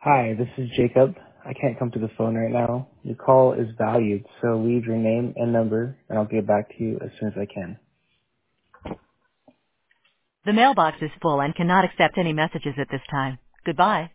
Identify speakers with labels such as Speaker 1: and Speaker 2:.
Speaker 1: Hi, this is Jacob. I can't come to the phone right now. Your call is valued, so leave your name and number, and I'll get back to you as soon as I can.
Speaker 2: The mailbox is full and cannot accept any messages at this time. Goodbye.